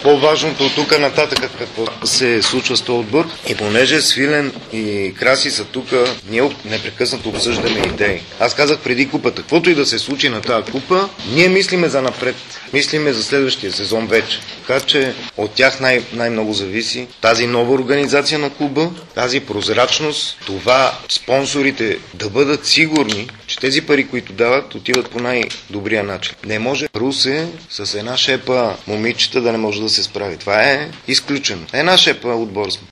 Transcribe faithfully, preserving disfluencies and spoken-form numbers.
по-важното от тук нататък какво се случва с този отбор. И понеже Свилен и Краси са тук, ние непрекъснато обсъждаме идеи. Аз казах преди купата, каквото и да се случи на тази купа, ние мислиме за напред. Мислиме за следващия сезон вече. Така че от тях най- най-много зависи тази нова организация на клуба, тази прозрачност, това спонсорите да бъдат сигурни, че тези пари, които дават, отиват по най-добрия начин. Не може Русе с една шепа момичета да не може да се справи. Това е изключено. Една шепа отбор.